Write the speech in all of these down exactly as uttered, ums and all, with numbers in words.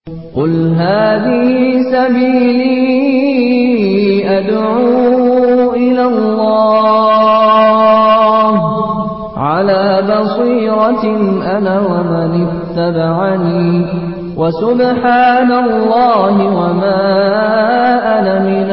قل هذه سبيلي أدعو إلى الله على بصيرة أنا ومن اتبعني وسبحان الله وما أنا من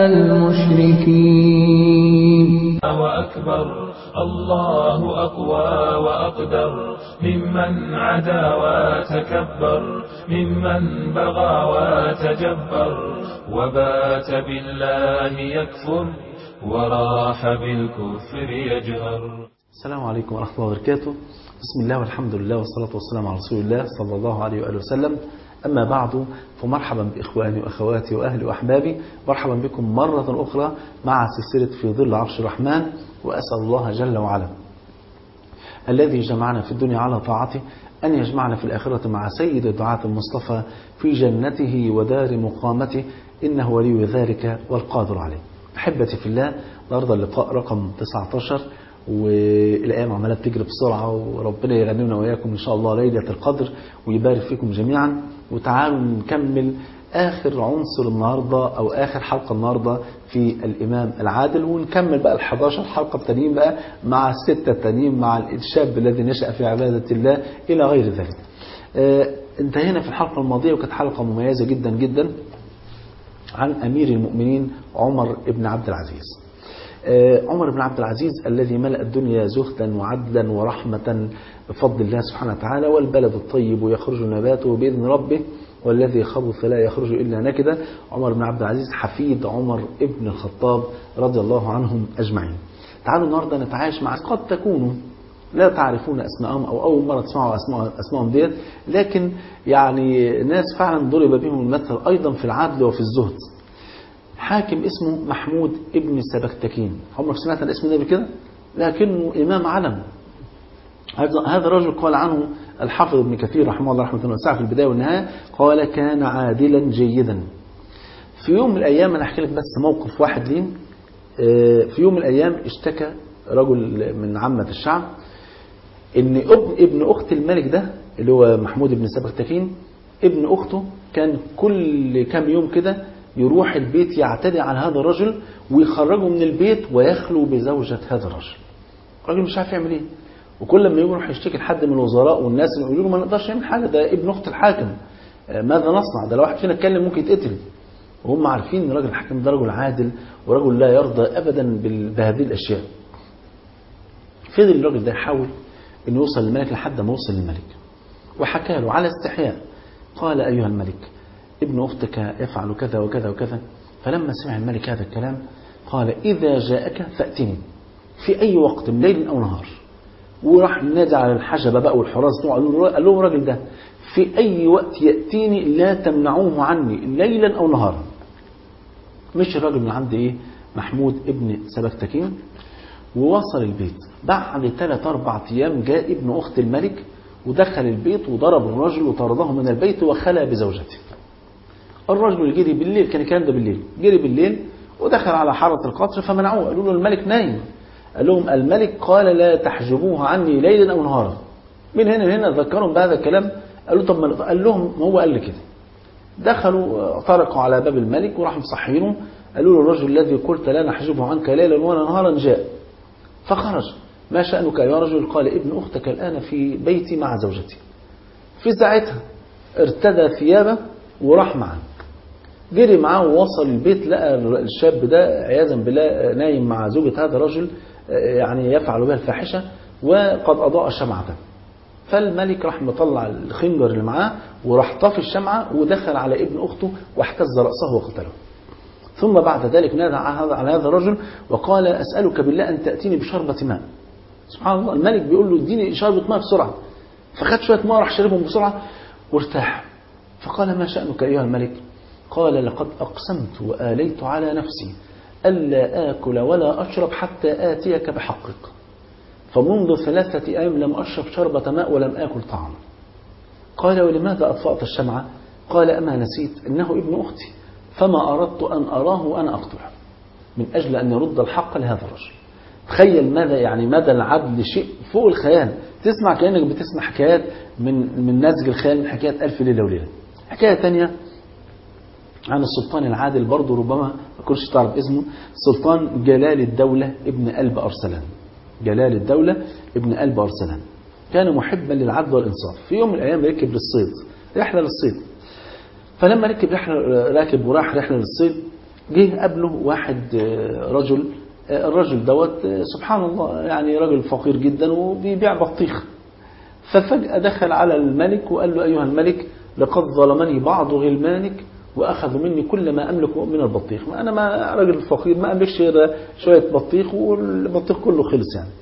المشركين. وأكبر الله أقوى وأقدر ممن عدا وتكبر ممن بغى وتجبر وبات بالله يكفر وراح بالكفر يجهر. السلام عليكم ورحمة الله وبركاته. بسم الله والحمد لله والصلاة والسلام على رسول الله صلى الله عليه وآله وسلم. أما بعد فمرحبا بإخواني وأخواتي وأهلي وأحبابي، مرحبا بكم مرة أخرى مع سلسلة في ظل عرش الرحمن. وأسأل الله جل وعلا الذي جمعنا في الدنيا على طاعته أن يجمعنا في الآخرة مع سيد الدعاة المصطفى في جنته ودار مقامته، إنه ولي ذلك والقادر عليه. أحبتي في الله، النهارده اللقاء رقم تسعة عشر والأيام عمالة بتجري بسرعة، وربنا يغنمنا وإياكم إن شاء الله ليلة القدر ويبارك فيكم جميعا. وتعالوا نكمل آخر عنصر النهاردة أو آخر حلقة النهاردة في الإمام العادل، ونكمل بقى الحداشر حلقة التانيين بقى مع الستة التانيين مع الشاب الذي نشأ في عبادة الله إلى غير ذلك. آه انتهينا في الحلقة الماضية وكانت حلقة مميزة جدا جدا عن أمير المؤمنين عمر بن عبد العزيز. آه عمر بن عبد العزيز الذي ملأ الدنيا زهدا وعدلا ورحمة بفضل الله سبحانه وتعالى، والبلد الطيب يخرج نباته بإذن ربه والذي خبث لا يخرج إلا نكدا. عمر بن عبد العزيز حفيد عمر ابن الخطاب رضي الله عنهم أجمعين. تعالوا النهاردة نتعايش مع قد تكونوا لا تعرفون أسماءهم أو أول مرة تسمعوا أسماء أسماءهم ديت، لكن يعني ناس فعلا ضرب بهم المثل أيضا في العدل وفي الزهد. حاكم اسمه محمود ابن سبكتكين، عمرك سمعت الاسم ده بكده؟ لكنه إمام علم. هذا الرجل قال عنه الحافظ ابن كثير رحمه الله رحمة واسعة في البداية والنهاية، قال كان عادلا جيدا. في يوم من الأيام، أنا أحكي لك بس موقف واحد ليه. في يوم من الأيام اشتكى رجل من عامة الشعب إن ابن ابن أخت الملك ده اللي هو محمود ابن سبكتكين، ابن أخته كان كل كام يوم كده يروح البيت يعتدي على هذا الرجل ويخرجه من البيت ويخلو بزوجة هذا الرجل. الراجل مش عارف يعمل ايه، وكل لما يروح يشتكي لحد من الوزراء والناس يقولوا له ما نقدرش نعمل حاجه، ده ابن اخت الحاكم، ماذا نصنع؟ ده لو واحد فينا اتكلم ممكن يتقتل. وهم عارفين ان الراجل الحاكم ده رجل عادل ورجل لا يرضى ابدا بهذه الاشياء. فضل الراجل ده يحاول انه يوصل للملك لحد ما وصل للملك وحكى له على استحياء، قال ايها الملك ابن اختك يفعل كذا وكذا وكذا. فلما سمع الملك هذا الكلام قال اذا جاءك فاتني في اي وقت من ليل او نهار. وراح نادى على الحجبة بقى والحراس، قال لهم الراجل ده في أي وقت يأتيني لا تمنعوه عني ليلا أو نهارا. مش الراجل من عند إيه محمود ابن سبكتكين ووصل البيت. بعد ثلاث أربع أيام جاء ابن أخت الملك ودخل البيت وضرب الرجل وطرده من البيت وخلى بزوجته. الرجل جري بالليل، كان الكلام ده بالليل، جري بالليل ودخل على حارة القصر فمنعوه، قالوا له الملك نايم. قال لهم الملك قال لا تحجبوه عني ليلا أو نهارا. من هنا لهنا ذكرهم بهذا الكلام. قالوا طب ما قال لهم هو قال لي كده. دخلوا طرقوا على باب الملك وراحوا مصحينه، قالوا له الرجل الذي قلت لا نحجبه عنك ليلا ولا نهارا جاء. فخرج. ما شأنك يا رجل؟ قال ابن أختك الآن في بيتي مع زوجتي. في ساعتها ارتدى ثيابه وراح معه، جري معاه ووصل البيت، لقى الشاب ده عياذا بالله نايم مع زوجة هذا الرجل يعني يفعل بها الفاحشة وقد أضاء شمعة. فالملك راح مطلع الخنجر اللي معاه وراح طفي الشمعة ودخل على ابن أخته واحتز رأسه وقتله. ثم بعد ذلك نادى على هذا الرجل وقال أسألك بالله أن تأتيني بشربة ماء. سبحان الله، الملك بيقول له اديني شربة ماء بسرعة. فخد شوية ماء راح شربهم بسرعة وارتاح. فقال ما شأنك أيها الملك؟ قال لقد أقسمت وآليت على نفسي ألا آكل ولا أشرب حتى آتيك بحقك، فمنذ ثلاثة أيام لم أشرب شربة ماء ولم آكل طعام. قال ولماذا أطفأت الشمعة؟ قال أما نسيت إنه ابن أختي فما أردت أن أراه وأنا أقتله، من أجل أن يرد الحق لهذا الرجل. تخيل ماذا يعني مدى العدل، شيء فوق الخيال. تسمع كأنك بتسمع حكايات من من نسج الخيال، من حكايات ألف ليلة وليلة. حكاية تانية عن السلطان العادل برضه، ربما ما كنتش تعرف اسمه، سلطان جلال الدولة ابن قلب أرسلان. جلال الدولة ابن قلب أرسلان كان محبا للعدل والإنصاف. في يوم من الأيام ركب للصيد، رحلة للصيد. فلما ركب رحلة راكب وراح رحلة للصيد، جه قبله واحد رجل. الرجل دوت سبحان الله يعني رجل فقير جدا وبيبيع بطيخ. ففجأة دخل على الملك وقال له: أيها الملك، لقد ظلمني بعض غلمانك وأخذوا مني كل ما أملك من البطيخ. ما أنا ما راجل فقير ما أملكش غير شوية بطيخ والبطيخ كله خلص يعني.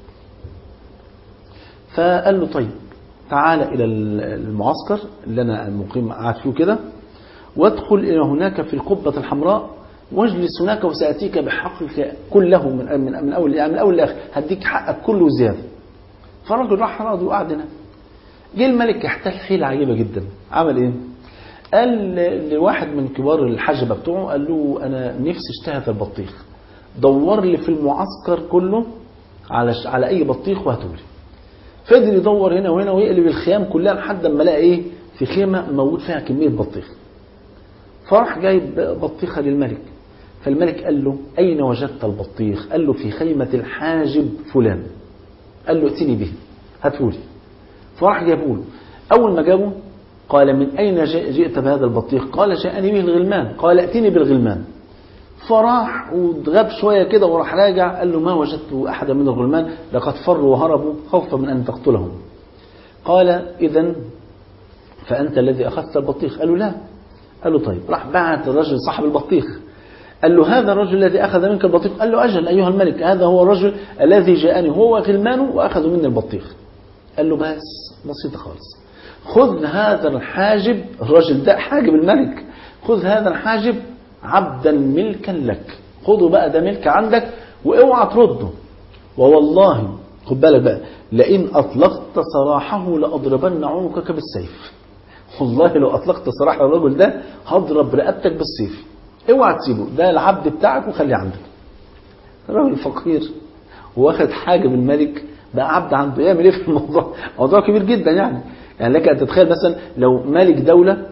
فقال له: طيب تعال إلى المعسكر اللي أنا مقيم قاعد فيه كده، وادخل إلى هناك في القبة الحمراء واجلس هناك وسأتيك بحقك كله من من من أول يعني من أول لآخر، هديك حقك كله زيادة. فالراجل راح راضي وقعد هنا. جه الملك احتال حيلة عجيبة جدا. عمل إيه؟ قال لواحد من كبار الحجبة بتوعه، قال له: أنا نفسي اشتهت البطيخ، دور لي في المعسكر كله على على أي بطيخ وهاتولي. فضل يدور هنا وهنا ويقلب الخيام كلها لحد ما لقى إيه؟ في خيمة موجود فيها كمية بطيخ. فراح جايب بطيخة للملك. فالملك قال له: أين وجدت البطيخ؟ قال له: في خيمة الحاجب فلان. قال له: ائتني به، هاتولي. فراح جابه له. أول ما جابه قال: من أين جئت بهذا البطيخ؟ قال: جاءني به الغلمان. قال: ائتني بالغلمان. فراح وغاب شوية كده وراح راجع، قال له: ما وجدت أحدا من الغلمان، لقد فروا وهربوا خوفا من أن تقتلهم. قال: إذن فأنت الذي أخذت البطيخ؟ قال له: لا. قال له: طيب. راح بعت الرجل صاحب البطيخ، قال له: هذا الرجل الذي أخذ منك البطيخ؟ قال له: أجل أيها الملك، هذا هو الرجل الذي جاءني هو وغلمانه وأخذوا مني البطيخ. قال له: بس بسيطة خالص، خذ هذا الحاجب، الرجل ده حاجب الملك، خذ هذا الحاجب عبدا ملكا لك، خذه بقى ده ملك عندك واوعى ترده، ووالله خد بالك بقى، لئن أطلقت سراحه لأضربن عنقك بالسيف. والله لو أطلقت سراح الرجل ده هضرب رقبتك بالسيف، اوعى تسيبه، ده العبد بتاعك وخليه عندك. الراجل فقير واخد حاجب الملك بقى عبد عنده، يعمل ايه في الموضوع؟ موضوع كبير جدا يعني. يعني لك ان تتخيل مثلا لو مالك دولة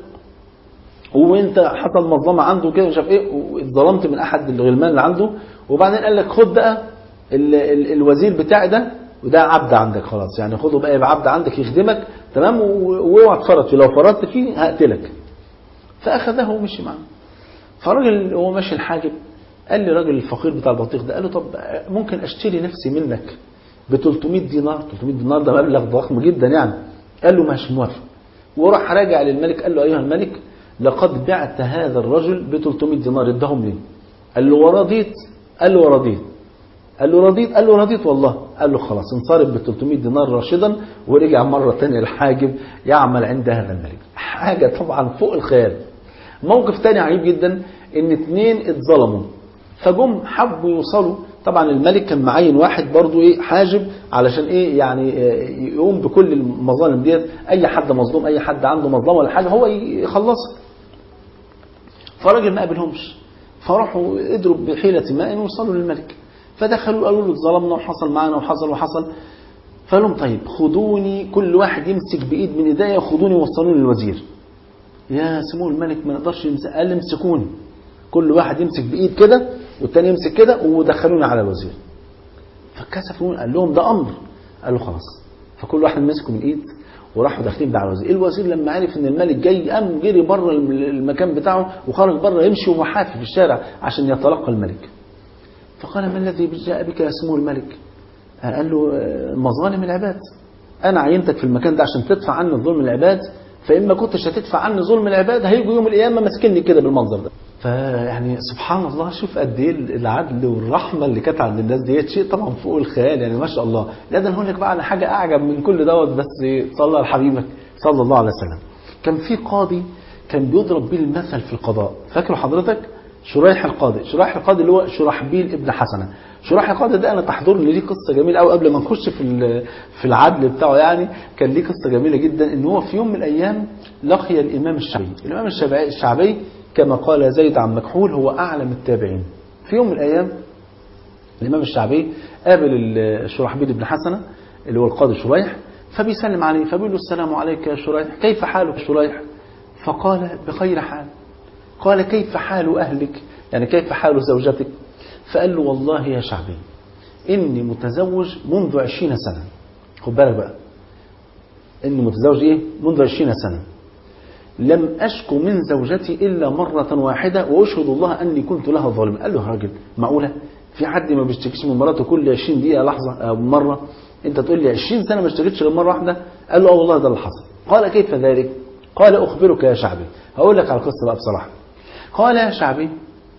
وانت حصل مظلمه عنده كده مش عارف ايه، واتظلمت من احد الغلمان اللي عنده، وبعدين قال لك خد بقى ال ال الوزير بتاعي ده وده عبد عندك خلاص، يعني خده بقى يبقى عبد عندك يخدمك تمام، واوعى تفرط فيه، لو فرطت فيه هقتلك. فاخذه ومشي معه. فالراجل هو ماشي الحاجب قال لي الراجل الفقير بتاع البطيخ ده، قال له: طب ممكن اشتري نفسي منك ب ثلاثمائة دينار؟ ثلاثمائة دينار ده مبلغ ضخم جدا يعني. قال له: ماشي موافق. وراح راجع للملك قال له: ايها الملك، لقد بعت هذا الرجل ب ثلاثمائة دينار، ادهم لي. قال له: ورضيت؟ قال له: ورضيت. قال له: رضيت؟ قال له: رضيت والله. قال له: خلاص. انصرف ب ثلاثمائة دينار راشدا ورجع مرة ثانيه الحاجب يعمل عند هذا الملك. حاجة طبعا فوق الخيال. موقف ثاني عجيب جدا، ان اثنين اتظلموا فجم حبوا يوصلوا، طبعا الملك كان معين واحد برضو ايه حاجب علشان ايه يعني يقوم بكل المظالم ديت، اي حد مظلوم اي حد عنده مظلمه ولا حاجه هو يخلصها. فالراجل ما قابلهمش، فراحوا قدروا بحيله ما ان يوصلوا للملك. فدخلوا قالوا له: اتظلمنا وحصل معنا وحصل وحصل. فقال لهم: طيب خدوني، كل واحد يمسك بايد من ايديا، خدوني ووصلوني للوزير. يا سمو الملك ما نقدرش نمسك. قال: امسكوني، كل واحد يمسك بايد كده والتاني يمسك كده ودخلوني على الوزير. فكسفون، قال لهم: ده امر. قال له: خلاص. فكل واحد مسكه من ايد وراحوا داخلين على الوزير. الوزير لما عرف ان الملك جاي قام جري بره المكان بتاعه وخرج بره يمشي ومحافي في الشارع عشان يتلقى الملك. فقال: ما الذي جاء بك يا سمو الملك؟ قال له: مظالم العباد، انا عينتك في المكان ده عشان تدفع عني ظلم العباد، فإما كنتش هتدفع عني ظلم العباد هيجوا يوم القيامة ماسكني كده بالمنظر ده. فيعني سبحان الله، شوف قد ايه العدل والرحمة اللي كانت عند الناس ديت، شيء طبعا فوق الخيال يعني ما شاء الله. لا ده هقول لك بقى على حاجة أعجب من كل دوت، بس صلى على حبيبك صلى الله عليه وسلم. كان في قاضي كان بيضرب بيه المثل في القضاء، فاكره حضرتك؟ شريح القاضي، شريح القاضي اللي هو شرحبيل ابن حسنة. شريح القاضي ده انا تحضرني ليه قصه جميله قوي قبل ما نخش في في العدل بتاعه، يعني كان ليه قصه جميله جدا، ان هو في يوم من الايام لقي الامام الشعبي. الامام الشعبي, الشعبي كما قال زيد عن مكحول هو اعلم التابعين. في يوم من الايام الامام الشعبي قابل شرحبيل ابن حسنة اللي هو القاضي شريح، فبيسلم عليه فبيقول له: السلام عليك يا شريح، كيف حالك يا شريح؟ فقال بخير حال. قال كيف حال أهلك؟ يعني كيف حال زوجتك؟ فقال له والله يا شعبي إني متزوج منذ عشرين سنة. خد بالك بقى، إني متزوج إيه؟ منذ عشرين سنة، لم أشكو من زوجتي إلا مرة واحدة وأشهد الله أني كنت لها ظالما. قال له يا راجل معقولة في حد ما بيشتكيش من مراته كل عشرين دقيقة لحظة أو مرة؟ أنت تقول لي عشرين سنة ما اشتكيتش غير مرة واحدة؟ قال له اه والله ده اللي حصل. قال كيف ذلك؟ قال أخبرك يا شعبي، هقول لك على القصة بقى بصراحة. قال يا شعبي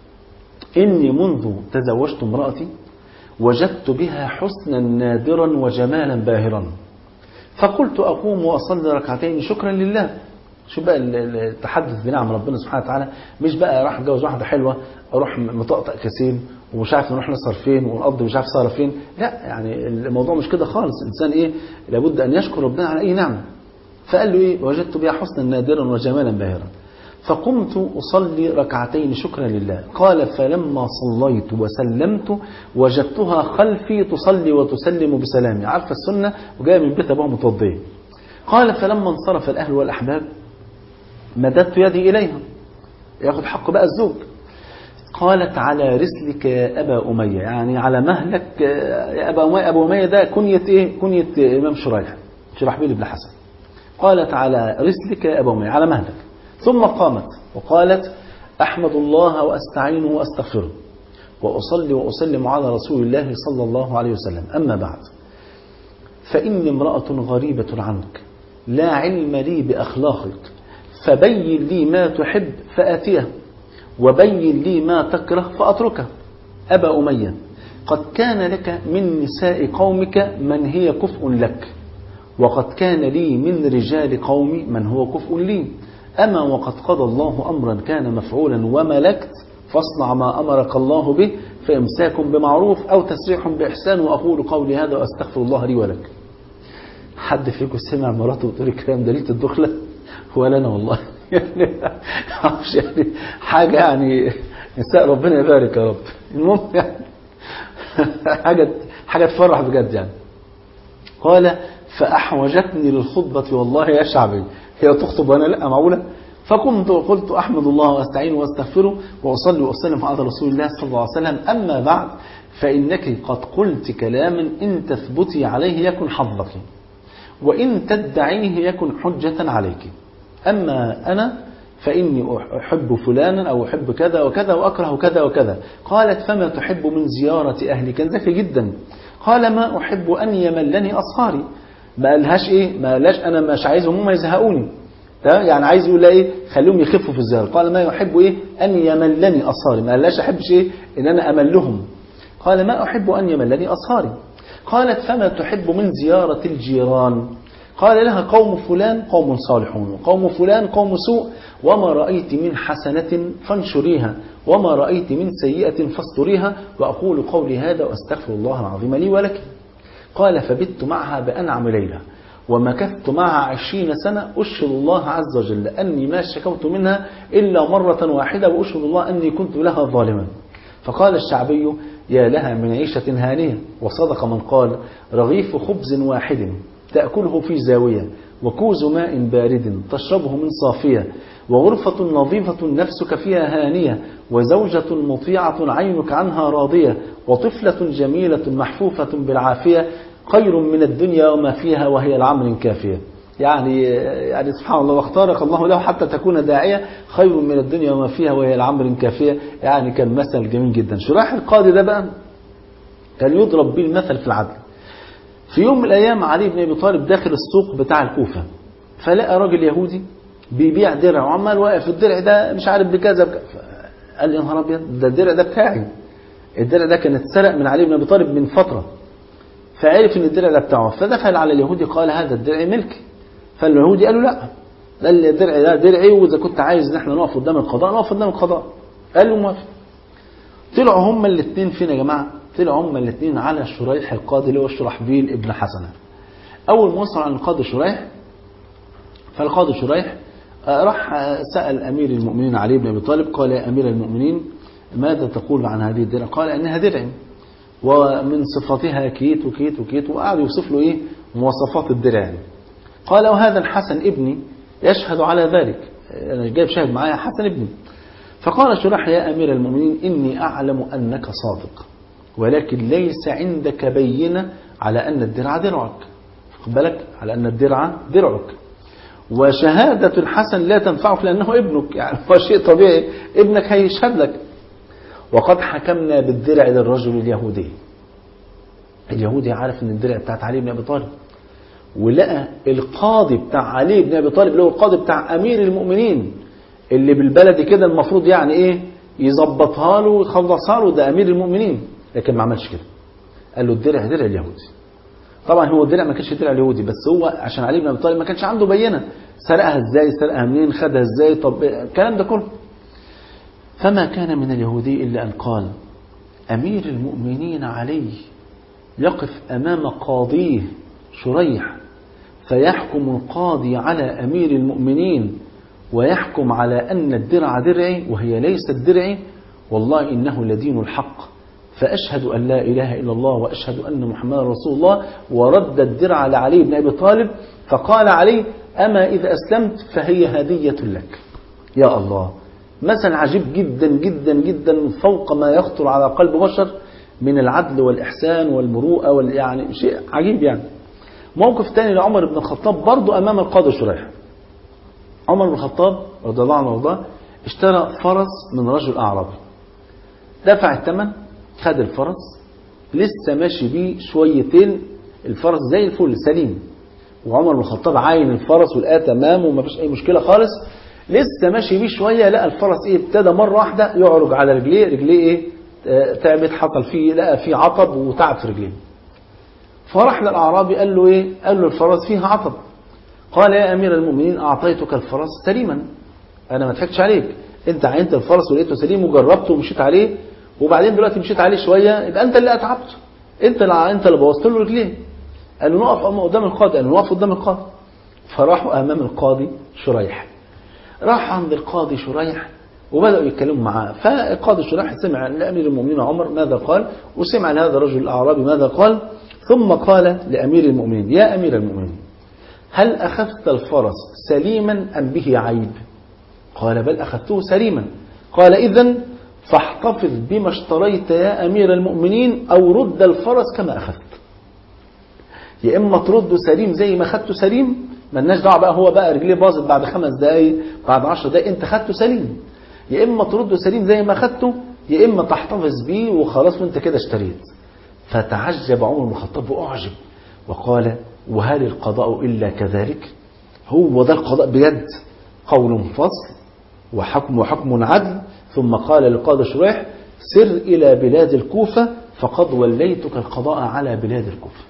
إني منذ تزوجت امرأتي وجدت بها حسنا نادرا وجمالا باهرا، فقلت أقوم وأصلي ركعتين شكرا لله. شو بقى التحدث بنعم ربنا سبحانه وتعالى، مش بقى راح اتجوز واحدة حلوة اروح مطقطق كاسين ومش عارف نروح نسهر فين ونقضي مش عارف سهرة فين. لا، يعني الموضوع مش كده خالص. الإنسان إيه لابد أن يشكر ربنا على أي نعمة. فقال له إيه وجدت بها حسنا نادرا وجمالا باهرا فقمت أصلي ركعتين شكرا لله. قال فلما صليت وسلمت وجدتها خلفي تصلي وتسلم بسلامي، عارفة السنة وجاية من بيت أبوها متوضية. قال فلما انصرف الأهل والأحباب مددت يدي إليها، ياخد حق بقى الزوج. قالت على رسلك يا أبا أمية، يعني على مهلك يا أبا أمية. أبا أمية ده كنية إيه؟ كنية إمام شريح شرحبيل بن حسن. قالت على رسلك يا أبا أمية، على مهلك. ثم قامت وقالت أحمد الله وأستعينه وأستغفره وأصلي وأسلم على رسول الله صلى الله عليه وسلم، أما بعد فإني امرأة غريبة عنك لا علم لي بأخلاقك، فبين لي ما تحب فآتيه وبين لي ما تكره فأتركه. أبا أمية قد كان لك من نساء قومك من هي كفء لك، وقد كان لي من رجال قومي من هو كفء لي، أما وقد قضى الله أمرا كان مفعولا وملكت فاصنع ما أمرك الله به، فإمساك بمعروف أو تسريح بإحسان، وأقول قولي هذا وأستغفر الله لي ولك. حد فيكم سمع مراته بتقول الكلام ده ليلة الدخلة؟ ولا أنا والله يعني يعني حاجة يعني نساء ربنا يبارك يا رب. المهم يعني حاجة حاجة تفرح بجد يعني. قال فأحوجتني للخطبة والله يا شعبي، هي تخطب وأنا لا معقولة؟ فقمت وقلت أحمد الله وأستعين وأستغفره وأصلي وأسلم على رسول الله صلى الله عليه وسلم، أما بعد فإنك قد قلت كلاما إن تثبتي عليه يكن حظك وإن تدعيه يكن حجة عليك، أما أنا فإني أحب فلانا أو أحب كذا وكذا وأكره كذا وكذا. قالت فما تحب من زيارة أهلي؟ كان ذكي جدا. قال ما أحب أن يملني أصهاري. ما قالهاش إيه؟ ما قالهاش أنا مش عايزهم هم يزهقوني، يعني عايز يقول لها إيه خليهم يخفوا في الزيارة. قال ما يحب إيه أن يملني أصهاري، ما قالهاش أحبش إيه إن أنا أملهم. قال ما أحب أن يملني أصهاري. قالت فما تحب من زيارة الجيران؟ قال لها قوم فلان قوم صالحون وقوم فلان قوم سوء، وما رأيت من حسنة فانشريها وما رأيت من سيئة فاستريها، وأقول قولي هذا وأستغفر الله العظيم لي ولك. قال فبت معها بأنعم ليلة ومكثت معها عشرين سنة، أشهد الله عز وجل أني ما شكوت منها إلا مرة واحدة، وأشهد الله أني كنت لها ظالما. فقال الشعبي يا لها من عيشة هانية. وصدق من قال رغيف خبز واحد تأكله في زاوية وكوز ماء بارد تشربه من صافية وغرفة نظيفة نفسك فيها هانية وزوجة مطيعة عينك عنها راضية وطفلة جميلة محفوفة بالعافية خير من الدنيا وما فيها وهي العمر كافية. يعني يعني سبحان الله، واختارك الله له حتى تكون داعية خير من الدنيا وما فيها وهي العمر كافية. يعني كان مثل جميل جدا. شريح القاضي ده بقى كان يضرب به المثل في العدل. في يوم من الأيام علي بن أبي طالب داخل السوق بتاع الكوفة، فلقى راجل يهودي بيبيع درع وعمال واقف الدرع ده مش عارف بكذا بك... قال لي يا نهار ابيض، ده الدرع ده بتاعي. الدرع ده كان اتسرق من علي بن أبي طالب من فترة، فعرف ان الدرع ده بتاعه، فدخل على اليهودي قال هذا الدرع ملكي. فاليهودي قال له لا، ده الدرع ده درعي، واذا كنت عايز ان احنا نقف قدام القضاء نقف قدام القضاء. قال له موافق. طلعوا هما الاثنين فين يا جماعه؟ طلعوا هما الاثنين على شريح القاضي اللي هو شرحبيل ابن حسنة. اول ما وصل عن القاضي شريح، فالقاضي شريح راح سأل امير المؤمنين علي بن ابي طالب قال يا امير المؤمنين ماذا تقول عن هذه الدرع؟ قال انها درع ومن صفاتها كيت وكيت وكيت، وقعد يوصف له ايه مواصفات الدرع. قال وهذا الحسن ابني يشهد على ذلك، أنا جايب شاهد معايا حسن ابني. فقال شريح يا أمير المؤمنين إني أعلم أنك صادق، ولكن ليس عندك بينة على أن الدرع درعك، خد بالك، على أن الدرع درعك، وشهادة الحسن لا تنفعك لأنه ابنك، يعني هو شيء طبيعي ابنك هيشهد لك. وقد حكمنا بالدرع للرجل اليهودي. اليهودي عارف ان الدرع بتاعت علي بن ابي طالب، ولقى القاضي بتاع علي بن ابي طالب اللي هو القاضي بتاع امير المؤمنين اللي بالبلدي كده المفروض يعني ايه يظبطها له ويخلصها له، ده امير المؤمنين، لكن ما عملش كده. قال له الدرع درع اليهودي. طبعا هو الدرع ما كانش درع اليهودي، بس هو عشان علي بن ابي طالب ما كانش عنده بينه، سرقها ازاي، سرقها منين، خدها ازاي، طب الكلام ده كله. فما كان من اليهودي الا ان قال امير المؤمنين علي يقف امام قاضيه شريح فيحكم القاضي على امير المؤمنين ويحكم على ان الدرع درعي وهي ليست درعي، والله انه لدين الحق، فاشهد ان لا اله الا الله واشهد ان محمدا رسول الله. ورد الدرع لعلي بن ابي طالب، فقال علي اما اذا اسلمت فهي هديه لك. يا الله، مثل عجيب جدا جدا جدا فوق ما يخطر على قلب بشر من العدل والإحسان والمروءة وال يعني شيء عجيب. يعني موقف تاني لعمر بن الخطاب برضو أمام القاضي شريح. عمر بن الخطاب رضي الله عنه وارضاه اشترى فرس من رجل أعرابي، دفع الثمن، خد الفرس، لسه ماشي بيه شويتين، الفرس زي الفل سليم، وعمر بن الخطاب عاين الفرس ولقاه تمام وما فيش أي مشكلة خالص. لسه ماشي بيه شوية لقى الفرس ايه ابتدى مرة واحدة يعرج على رجليه، رجليه ايه اه تعبت، حصل فيه لقى فيه عطب وتعب في رجليه. فراح للأعرابي قال له ايه، قال له الفرس فيها عطب. قال يا أمير المؤمنين أعطيتك الفرس سليما، أنا ما ضحكتش عليك، أنت عينت الفرس ولقيته سليم وجربته ومشيت عليه، وبعدين دلوقتي مشيت عليه شوية، يبقى أنت اللي أتعبته، أنت اللي أنت اللي بوظت له رجليه. قال له نقف قدام القاضي، قال له نقف قدام القاضي. فراحوا أمام القاضي شريح، راح عند القاضي شريح وبدأوا يتكلموا معاه. فالقاضي شريح سمع لأمير المؤمنين عمر ماذا قال، وسمع لهذا الرجل الأعرابي ماذا قال، ثم قال لأمير المؤمنين يا أمير المؤمنين هل أخذت الفرس سليما أم به عيب؟ قال بل أخذته سليما. قال إذن فاحتفظ بما اشتريت يا أمير المؤمنين أو رد الفرس كما أخذت. يا إما ترده سليم زي ما أخذته سليم، مالناش دعوه بقى هو بقى رجليه باظت بعد خمس دقايق بعد عشر دقايق، انت خدته سليم، يا اما ترده سليم زي ما خدته، يا اما تحتفظ بيه وخلاص وانت كده اشتريت. فتعجب عمر بن الخطاب واعجب وقال وهل القضاء الا كذلك؟ هو ده القضاء بجد؟ قول فصل وحكم وحكم عدل. ثم قال للقاضي شريح سر الى بلاد الكوفه فقد وليتك القضاء على بلاد الكوفه.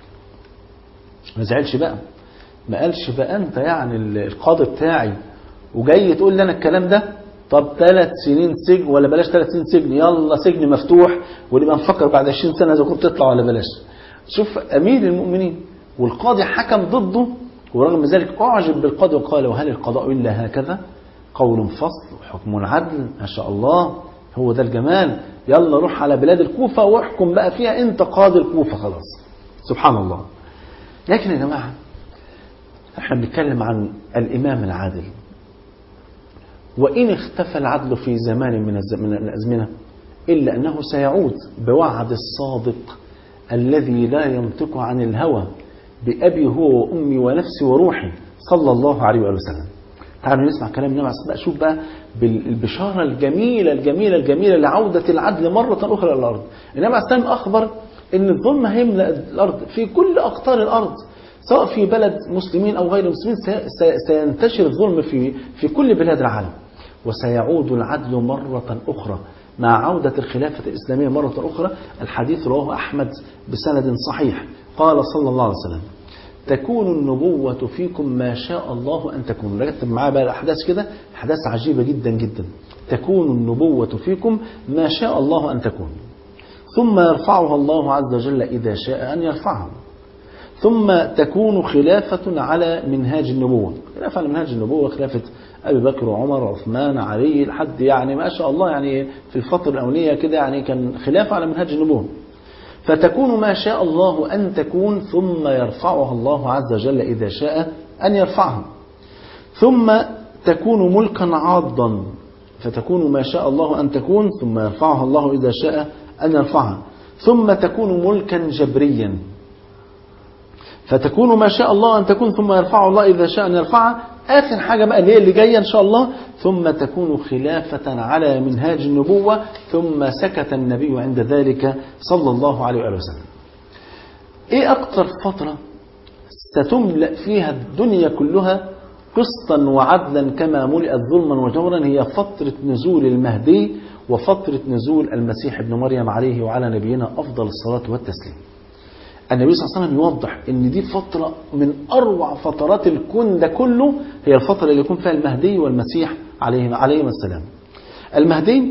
ما زعلش بقى، ما قالش بقى انت يعني القاضي بتاعي وجاي تقول لي انا الكلام ده، طب ثلاث سنين سجن ولا بلاش ثلاث سنين سجن، يلا سجن مفتوح ونبقى نفكر بعد عشرين سنه اذا كنت تطلع ولا بلاش. شوف امير المؤمنين والقاضي حكم ضده، ورغم ذلك اعجب بالقاضي وقال وهل القضاء الا هكذا؟ قول فصل وحكم عدل، ما شاء الله، هو ده الجمال. يلا روح على بلاد الكوفه واحكم بقى فيها، انت قاضي الكوفه خلاص. سبحان الله. لكن يا جماعه احنا بنتكلم عن الإمام العادل، وإن اختفى العدل في زمان من من الأزمنة إلا أنه سيعود بوعد الصادق الذي لا ينطق عن الهوى بأبي هو وأمي ونفسي وروحي صلى الله عليه وآله وسلم. تعالوا نسمع كلام النبي عليه الصلاة والسلام، شوف بقى بالبشارة الجميلة الجميلة الجميلة لعودة العدل مرة أخرى إلى الأرض. النبي عليه الصلاة والسلام أخبر إن الظلم هيملأ الأرض في كل أقطار الأرض، سواء في بلد مسلمين أو غير مسلمين، سينتشر الظلم في في كل بلاد العالم، وسيعود العدل مرة أخرى مع عودة الخلافة الإسلامية مرة أخرى. الحديث رواه أحمد بسند صحيح، قال صلى الله عليه وسلم تكون النبوة فيكم ما شاء الله أن تكون. ركزت معايا بقى الأحداث كده، أحداث عجيبة جدا جدا. تكون النبوة فيكم ما شاء الله أن تكون، ثم يرفعها الله عز وجل إذا شاء أن يرفعها، ثم تكون خلافة على منهاج النبوة. خلافة على منهاج النبوة خلافة أبي بكر وعمر وعثمان علي لحد يعني ما شاء الله، يعني في الفترة الأولية كده يعني كان خلافة على منهاج النبوة. فتكون ما شاء الله أن تكون، ثم يرفعها الله عز وجل إذا شاء أن يرفعها، ثم تكون ملكا عاضا فتكون ما شاء الله أن تكون ثم يرفعها الله إذا شاء أن يرفعها، ثم تكون ملكا جبريا فتكون ما شاء الله أن تكون ثم يرفع الله إذا شاء أن يرفعها. آخر حاجة بقى اللي هي اللي جاية إن شاء الله، ثم تكون خلافة على منهاج النبوة، ثم سكت النبي عند ذلك صلى الله عليه وآله وسلم. إيه أكتر فترة ستملأ فيها الدنيا كلها قسطا وعدلا كما ملئت ظلما وجورا؟ هي فترة نزول المهدي وفترة نزول المسيح ابن مريم عليه وعلى نبينا أفضل الصلاة والتسليم. النبي صلى الله عليه وسلم يوضح ان دي فترة من اروع فترات الكون ده كله، هي الفترة اللي يكون فيها المهدي والمسيح عليهم عليهم السلام. المهدي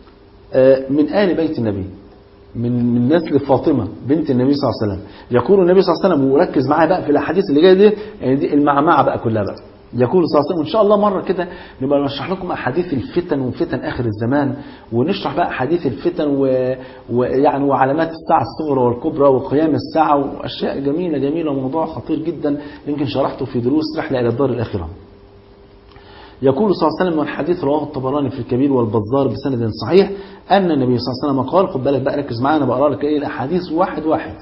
من آل بيت النبي، من من نسل فاطمة بنت النبي صلى الله عليه وسلم. يقول النبي صلى الله عليه وسلم، وركز معايا بقى في الاحاديث اللي جايه دي، يعني دي المعمعة بقى كلها بقى. يقول صلى الله عليه وسلم، وان شاء الله مره كده نبقى نشرح لكم احاديث الفتن وفتن اخر الزمان، ونشرح بقى احاديث الفتن و... ويعني وعلامات الساعه الصغرى والكبرى وقيام الساعه واشياء جميله جميله وموضوع خطير جدا يمكن شرحته في دروس رحله الى الدار الاخره. يقول صلى الله عليه وسلم، والحديث رواه الطبراني في الكبير والبزار بسند صحيح، ان النبي صلى الله عليه وسلم قال، خد بالك بقى ركز معايا انا بقرا لك ايه الاحاديث واحد واحد،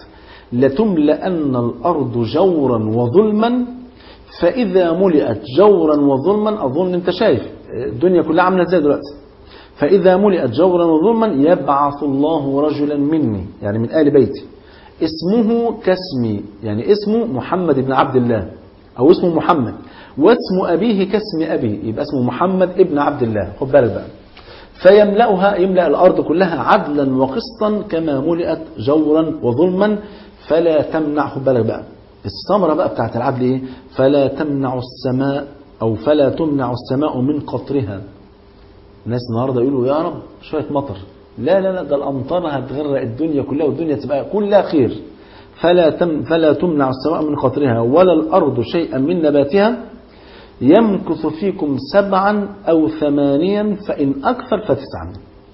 لتملأن الارض جورا وظلما، فإذا ملئت جورا وظلما، أظن أنت شايف الدنيا كلها عاملة ازاي دلوقتي، فإذا ملئت جورا وظلما يبعث الله رجلا مني، يعني من آل بيتي، اسمه كاسمي، يعني اسمه محمد بن عبد الله أو اسمه محمد، واسم أبيه كاسم أبي، يبقى اسمه محمد ابن عبد الله. خد بالك بقى، فيملأها، يملأ الأرض كلها عدلا وقسطا كما ملئت جورا وظلما، فلا تمنع. خد بالك بقى الثمرة بقى بتاعت العدل ايه؟ فلا تمنع السماء او فلا تمنع السماء من قطرها. الناس النهارده يقولوا يا رب شوية مطر، لا لا لا، ده الامطار هتغرق الدنيا كلها والدنيا تبقى كلها خير. فلا تم فلا تمنع السماء من قطرها ولا الارض شيئا من نباتها، يمكث فيكم سبعا او ثمانيا فان اكثر فتسعا.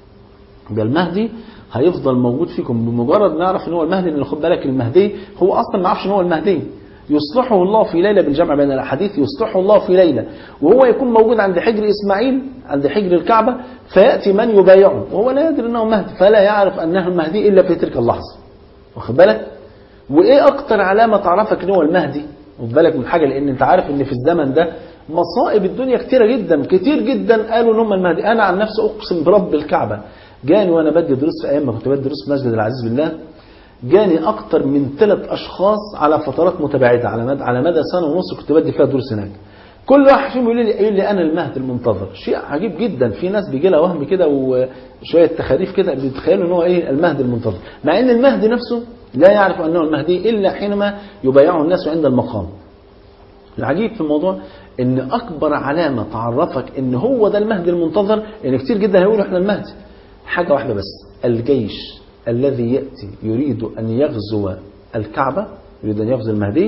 ده المهدي هيفضل موجود فيكم بمجرد ما نعرف ان هو المهدي. لان خد بالك المهدي هو اصلا ما يعرفش ان هو المهدي، يصلحه الله في ليله بالجمع بين الاحاديث، يصلحه الله في ليله وهو يكون موجود عند حجر اسماعيل عند حجر الكعبه، فياتي من يبايعه وهو لا يدري انه مهدي، فلا يعرف انه المهدي الا في تلك اللحظه. واخد بالك؟ وايه اكتر علامه تعرفك ان هو المهدي؟ خد بالك من حاجه، لان انت عارف ان في الزمن ده مصائب الدنيا كتيره جدا كتير جدا قالوا ان هم المهدي. انا عن نفسي اقسم برب الكعبه، جاني وانا بدي دروس في ايام ما كنت بدي دروس في مسجد العزيز بالله، جاني اكتر من ثلاث اشخاص على فترات متباعده، على مدى على مدى سنه ونص كنت بدي فيها دروس هناك. كل واحد فيهم يقول لي يقول لي انا المهدي المنتظر. شيء عجيب جدا، في ناس بيجي لها وهم كده وشويه تخاريف كده بيتخيلوا ان هو ايه المهدي المنتظر، مع ان المهدي نفسه لا يعرف انه المهدي الا حينما يبايعه الناس عند المقام. العجيب في الموضوع ان اكبر علامه تعرفك ان هو ده المهدي المنتظر، ان كتير جدا هيقولوا احنا المهدي، حاجه واحده بس، الجيش الذي ياتي يريد ان يغزو الكعبه، يريد ان يغزو المهدي،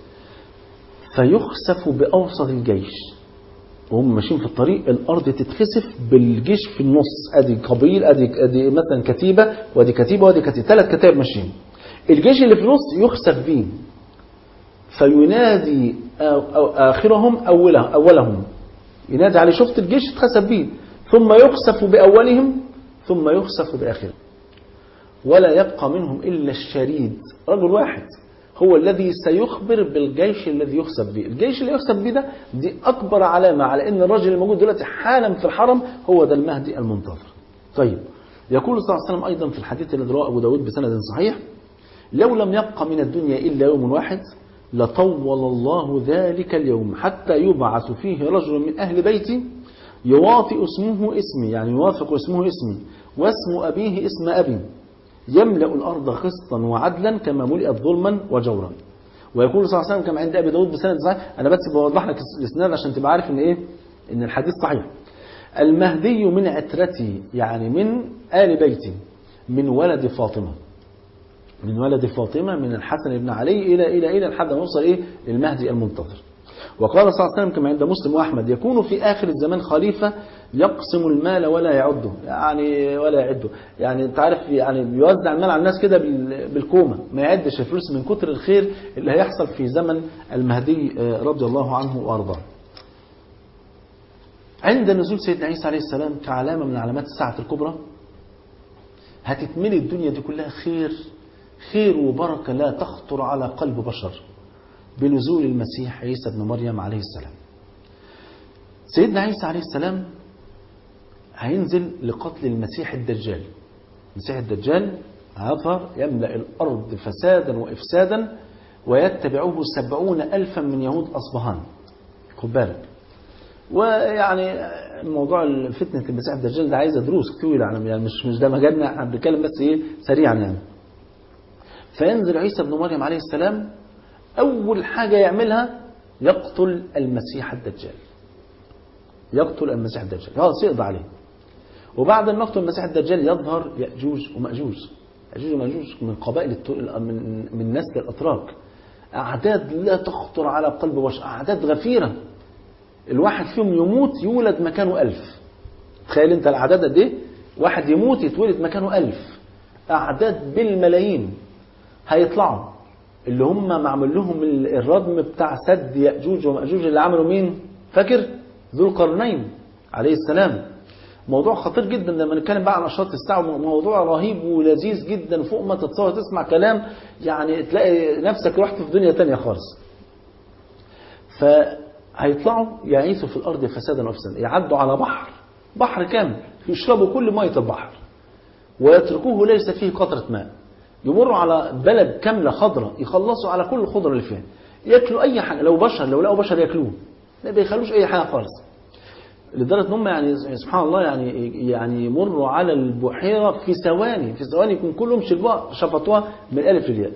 فيخسف باوسط الجيش وهم ماشيين في الطريق، الارض تتخسف بالجيش في النص، ادي قبيل، ادي ادي مثلا كتيبه وادي كتيبه وادي كتيبه، ثلاث كتائب ماشيين، الجيش اللي في النص يخسف بيه، فينادي آخرهم أوله أولهم، ينادي عليه شفت الجيش اتخسف بيه، ثم يخسف بأولهم ثم يخسف بآخرهم، ولا يبقى منهم إلا الشريد، رجل واحد هو الذي سيخبر بالجيش الذي يخسف به. الجيش اللي يخسف به ده دي أكبر علامة على أن الرجل الموجود دلوقتي حالا في الحرم هو ده المهدي المنتظر. طيب، يقول صلى الله عليه وسلم أيضا في الحديث الذي رواه أبو داود بسند صحيح، لو لم يبقى من الدنيا إلا يوم واحد لطول الله ذلك اليوم حتى يبعث فيه رجل من أهل بيتي يواطئ اسمه اسمي، يعني يوافق اسمه اسمي، واسم أبيه اسم أبي، يملأ الأرض قسطا وعدلا كما ملئت ظلما وجورا. ويقول صلى الله عليه وسلم كما عند أبي داود بسند صحيح، أنا بس بوضح لك الإسناد عشان تبقى عارف إن إيه، إن الحديث صحيح. المهدي من عترتي، يعني من آل بيتي، من ولد فاطمة، من ولد فاطمة، من الحسن بن علي إلى إلى إلى لحد ما نوصل إيه المهدي المنتظر. وقال صلى الله عليه وسلم كما عند مسلم وأحمد، يكون في آخر الزمان خليفة يقسم المال ولا يعده، يعني ولا يعده، يعني أنت عارف يعني بيوزع المال على الناس كده بالكومة، ما يعدش الفلوس من كتر الخير اللي هيحصل في زمن المهدي رضي الله عنه وأرضاه. عند نزول سيدنا عيسى عليه السلام كعلامة من علامات الساعة الكبرى هتتملي الدنيا دي كلها خير، خير وبركة لا تخطر على قلب بشر بنزول المسيح عيسى بن مريم عليه السلام. سيدنا عيسى عليه السلام هينزل لقتل المسيح الدجال. المسيح الدجال هيظهر يملأ الأرض فسادا وإفسادا ويتبعه سبعون ألفا من يهود أصبهان. خد بالك. ويعني موضوع فتنة المسيح الدجال ده عايزة دروس طويلة، يعني مش مش ده مجالنا، احنا بنتكلم بس ايه سريعا يعني. فينزل عيسى بن مريم عليه السلام، أول حاجة يعملها يقتل المسيح الدجال. يقتل المسيح الدجال، خلاص يقضي عليه. وبعد ما يقتل المسيح الدجال يظهر يأجوج ومأجوج. يأجوج ومأجوج من قبائل من من نسل الأتراك، أعداد لا تخطر على قلب بشر، أعداد غفيرة. الواحد فيهم يموت يولد مكانه ألف. تخيل أنت الأعداد قد إيه؟ واحد يموت يتولد مكانه ألف. أعداد بالملايين هيطلعوا، اللي هم معمل لهم الردم بتاع سد يأجوج ومأجوج اللي عملوا مين؟ فاكر؟ ذو القرنين عليه السلام. موضوع خطير جدا لما نتكلم بقى عن أشراط الساعة، موضوع رهيب ولذيذ جدا فوق ما تتصور. تسمع كلام يعني تلاقي نفسك رحت في دنيا تانية خالص. فهيطلعوا يعيثوا في الأرض فسادا وفسادا، يعدوا على بحر بحر كامل يشربوا كل مية البحر ويتركوه ليس فيه قطرة ماء. يمروا على بلد كاملة خضرة يخلصوا على كل الخضرة اللي فيها، ياكلوا أي حاجة. لو بشر لو لقوا بشر ياكلوه، ما بيخلوش أي حاجة خالص. لدرجة أنهم يعني سبحان الله يعني يعني يمروا على البحيرة في ثواني في ثواني يكون كلهم شربوها شفطوها من الألف للياء.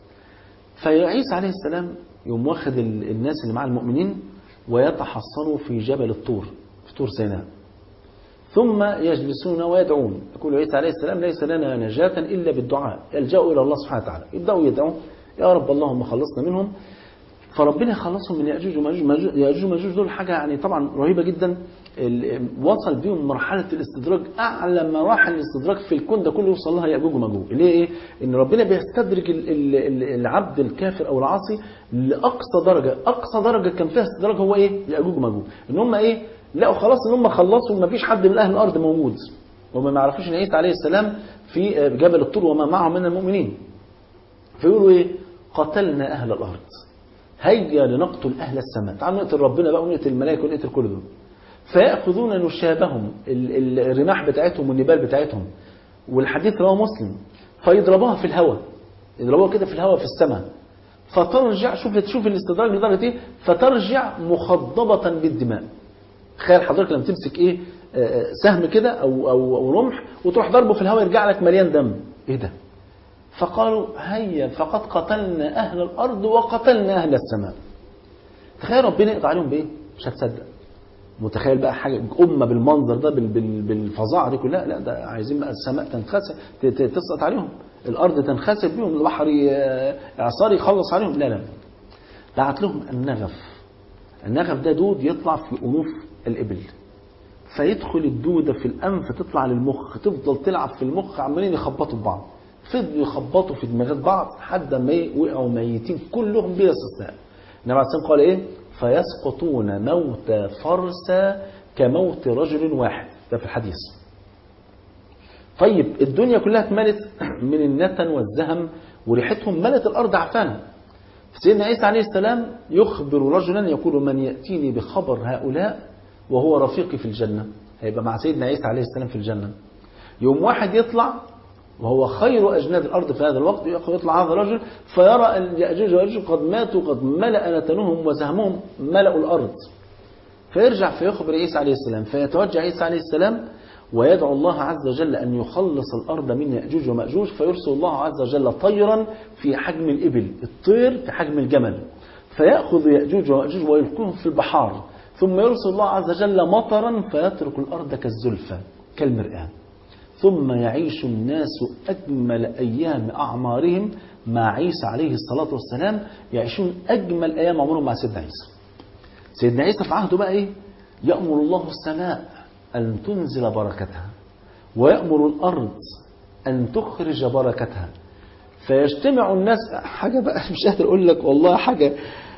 فعيسى عليه السلام يوم واخد الناس اللي مع المؤمنين ويتحصنوا في جبل الطور في طور سيناء، ثم يجلسون ويدعون. يقول عيسى عليه السلام ليس لنا نجاة إلا بالدعاء، يلجأوا إلى الله سبحانه وتعالى، يبدأوا يدعون يا رب اللهم خلصنا منهم. فربنا يخلصهم من يأجوج ومأجوج. يأجوج ومأجوج دول حاجة يعني طبعا رهيبة جدا. وصل بيهم مرحلة الاستدراج، أعلى مراحل الاستدراج في الكون ده كله يوصل لها يأجوج ومأجوج. ليه إيه؟ إن ربنا بيستدرج العبد الكافر أو العاصي لأقصى درجة. أقصى درجة كان فيها استدراج هو إيه؟ يأجوج ومأجوج. إن هم إيه؟ لقوا خلاص إن هم خلصوا وما فيش حد من أهل الأرض موجود، وما ما يعرفوش إن عيسى عليه السلام في جبل الطور وما معه من المؤمنين. فيقولوا إيه؟ قتلنا أهل الأرض، هيا لنقتل أهل السماء. تعالوا نقتل ربنا بقى ونقتل الملائكة ونقتل كل دول. فيأخذون نشابهم، الرماح بتاعتهم والنبال بتاعتهم، والحديث رواه مسلم، فيضربوها في الهواء، يضربوها كده في الهواء في السماء، فترجع. شوف تشوف الاستدراج لدرجة ايه؟ فترجع مخضبة بالدماء. تخيل حضرتك لما تمسك ايه سهم كده او او او رمح وتروح ضربه في الهواء يرجع لك مليان دم. ايه ده؟ فقالوا هيا فقد قتلنا أهل الأرض وقتلنا أهل السماء. تخيل ربنا يقطع عليهم بإيه؟ مش هتصدق. متخيل بقى حاجة أمة بالمنظر ده بالفظاعة دي كلها؟ لا ده عايزين بقى السماء تنخسف تسقط عليهم، الأرض تنخسف بهم، البحر إعصار يخلص عليهم. لا لا بعت لهم النغف. النغف ده دود يطلع في أنوف الإبل، فيدخل الدودة في الأنف تطلع للمخ، تفضل تلعب في المخ، عمالين يخبطوا ببعض، فضلوا يخبطوا في دماغات بعض حتى ما وقعوا ميتين كلهم بلا استثناء. النبي عليه الصلاة والسلام قال ايه؟ فيسقطون موت فرسا كموت رجل واحد. ده في الحديث. طيب الدنيا كلها اتملت من النتن والزهم وريحتهم ملت الأرض عفانا. سيدنا عيسى عليه السلام يخبر رجلا يقول من يأتيني بخبر هؤلاء وهو رفيقي في الجنة. هيبقى مع سيدنا عيسى عليه السلام في الجنة. يوم واحد يطلع وهو خير أجناد الأرض في هذا الوقت، يطلع هذا الرجل فيرى اليأجوج ومأجوج قد ماتوا، قد ملأ نتنهم وزهمهم ملأوا الأرض. فيرجع فيخبر عيسى عليه السلام، فيتوجه عيسى عليه السلام ويدعو الله عز وجل أن يخلص الأرض من يأجوج ومأجوج، فيرسل الله عز وجل طيرا في حجم الإبل، الطير في حجم الجمل، فيأخذ يأجوج ومأجوج ويلقيهم في البحار، ثم يرسل الله عز وجل مطرا فيترك الأرض كالزلفة كالمرآة. ثم يعيش الناس أجمل أيام أعمارهم مع عيسى عليه الصلاة والسلام، يعيشون أجمل أيام عمرهم مع سيدنا عيسى. سيدنا عيسى في عهده بقى إيه؟ يأمر الله السماء أن تنزل بركتها، ويأمر الأرض أن تخرج بركتها، فيجتمع الناس. حاجة بقى مش قادر أقول لك والله، حاجة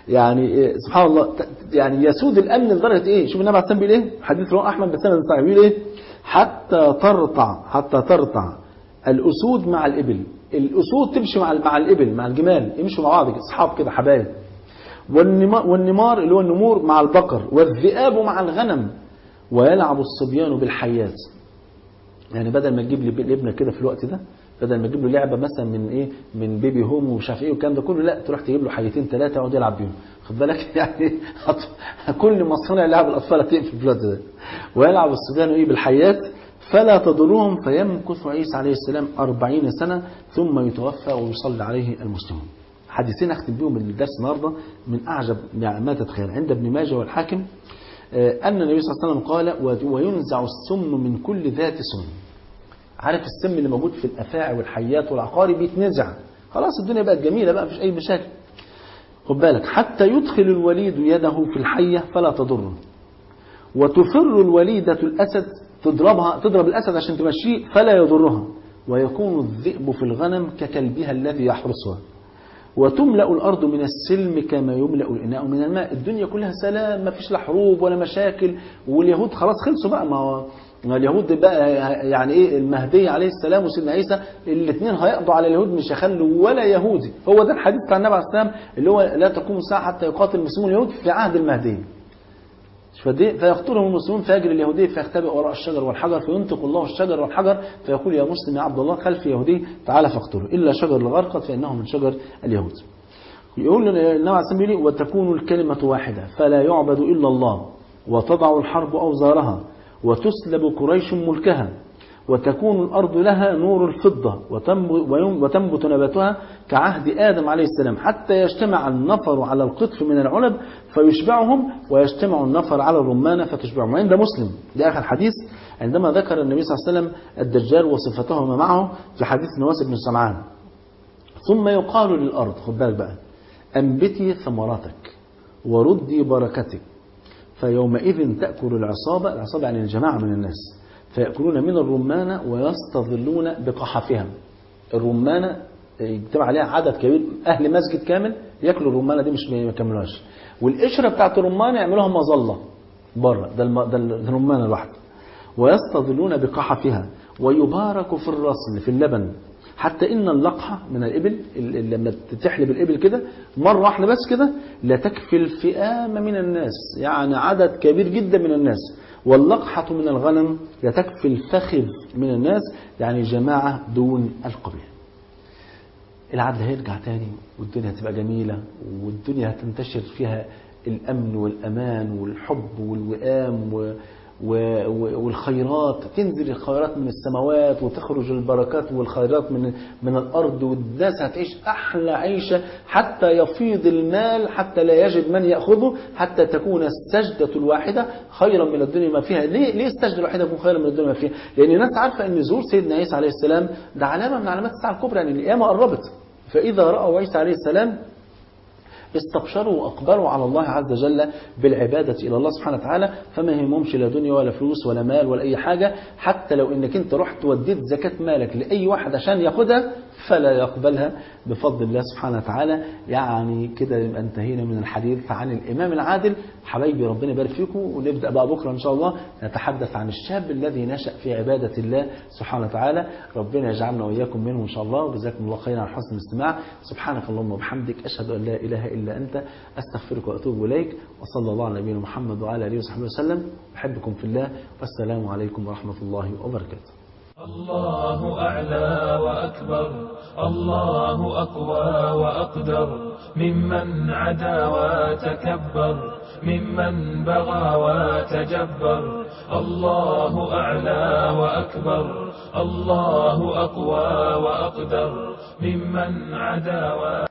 يعني سبحان الله، يعني يسود الامن لدرجه ايه؟ شوف النبي عليه الصلاه والسلام بيقول ايه؟ حديث رواه احمد بسند صحيح، بيقول ايه؟ حتى ترتع حتى ترتع الاسود مع الابل. الاسود تمشي مع مع الابل، مع الجمال، يمشوا مع بعض اصحاب كده حبايب. والنمار, والنمار اللي هو النمور مع البقر، والذئاب مع الغنم، ويلعب الصبيان بالحيات. يعني بدل ما تجيب لي ابنك كده في الوقت ده، بدل ما تجيب له لعبه مثلا من ايه، من بيبي هوم ومش عارف ايه والكلام ده كله، لا تروح تجيب له حيتين ثلاثه يقعد يلعب بيهم، خد بالك يعني كل مصانع لعب الاطفال هتقفل في الوقت ده. ويلعب الصبيان ايه بالحيات فلا تضرهم، فيمكث عيسى عليه السلام أربعين سنه ثم يتوفى ويصلي عليه المسلمون. حديثين اختم بيهم الدرس النهارده من اعجب ما تتخيل. عند ابن ماجه والحاكم ان النبي صلى الله عليه وسلم قال: وينزع السم من كل ذات سم. عارف السم اللي موجود في الافاعي والحيات والعقارب بيتنزع، خلاص الدنيا بقت جميله بقى مفيش اي مشاكل. خد بالك، حتى يدخل الوليد يده في الحيه فلا تضره، وتفر الوليده الاسد تضربها تضرب الاسد عشان تمشيه فلا يضرها، ويكون الذئب في الغنم ككلبها الذي يحرسها، وتملأ الأرض من السلم كما يملأ الإناء من الماء. الدنيا كلها سلام، ما فيش لا حروب ولا مشاكل، واليهود خلاص خلصوا بقى. ما هو اليهود بقى يعني ايه، المهدي عليه السلام وسيدنا عيسى الاثنين هيقضوا على اليهود، مش هيخلوا ولا يهودي. هو ده الحديث بتاع النبي عليه السلام اللي هو لا تقوم الساعة حتى يقاتل المسلمون اليهود في عهد المهدي. فيقتلهم المسلمون فيجري اليهودي فيختبئ وراء الشجر والحجر، فينطق الله الشجر والحجر فيقول: يا مسلم يا عبد الله خلف يهودي تعالى فاقتله، إلا شجر الغرقد فإنه من شجر اليهود. يقول النبي عليه الصلاة والسلام: وتكون الكلمة واحدة فلا يعبد إلا الله، وتضع الحرب أوزارها، وتسلب قريش ملكها، وتكون الأرض لها نور الفضة، وتنبت نباتها كعهد آدم عليه السلام، حتى يجتمع النفر على القطف من العنب فيشبعهم، ويجتمع النفر على الرمان فتشبعهم. وعند مسلم ده آخر حديث عندما ذكر النبي صلى الله عليه وسلم الدجال وصفته وما معه في حديث نواس بن سمعان: ثم يقال للأرض، خد بالك بقى، أنبتي ثمراتك وردي بركتك، فيومئذ تأكل العصابة، العصابة يعني الجماعة من الناس، فيأكلون من الرمانة ويستظلون بقحفها. الرمانة يجتمع عليها عدد كبير، أهل مسجد كامل يأكلوا الرمانة دي مش يكملوهاش، والقشرة بتاعت الرمانة يعملوها مظلة بره، ده, الم... ده الرمانة الواحدة. ويستظلون بقحفها، ويبارك في الرسل في اللبن، حتى إن اللقحة من الإبل لما تحلب الإبل كده مرة واحدة بس كده لا تكفي الفئام من الناس، يعني عدد كبير جدا من الناس. واللقحة من الغنم لا تكفي الفخذ من الناس، يعني جماعة دون القبيل. العدل هيرجع تاني، والدنيا هتبقى جميلة، والدنيا هتنتشر فيها الأمن والأمان والحب والوئام و والخيرات، تنزل الخيرات من السماوات وتخرج البركات والخيرات من من الأرض، والناس هتعيش أحلى عيشة حتى يفيض المال حتى لا يجد من يأخذه، حتى تكون السجدة الواحدة خيرا من الدنيا ما فيها. ليه ليه السجدة الواحدة تكون خيرا من الدنيا ما فيها؟ لأن الناس عارفة أن ظهور سيدنا عيسى عليه السلام ده علامة من علامات الساعة الكبرى، يعني القيامة قربت. فإذا رأوا عيسى عليه السلام استبشروا وأقبلوا على الله عز وجل بالعبادة إلى الله سبحانه وتعالى، فما يهمهمش لا دنيا ولا فلوس ولا مال ولا أي حاجة. حتى لو إنك أنت رحت وديت زكاة مالك لأي واحد عشان ياخدها فلا يقبلها بفضل الله سبحانه وتعالى. يعني كده يبقى انتهينا من الحديث عن الإمام العادل. حبايبي ربنا يبارك فيكم، ونبدأ بقى بكرة إن شاء الله نتحدث عن الشاب الذي نشأ في عبادة الله سبحانه وتعالى. ربنا يجعلنا وإياكم منهم إن شاء الله، وجزاكم الله خيرا على حسن الاستماع. سبحانك اللهم وبحمدك، أشهد أن لا إله إلا أنت، أستغفرك وأتوب إليك، وصلى الله على نبينا محمد وعلى آله وصحبه وسلم. أحبكم في الله، والسلام عليكم ورحمة الله وبركاته. الله أعلى وأكبر، الله أقوى وأقدر، ممن عدا وتكبر، ممن بغى وتجبر. الله أعلى وأكبر، الله أقوى وأقدر، ممن عدا وتكبر.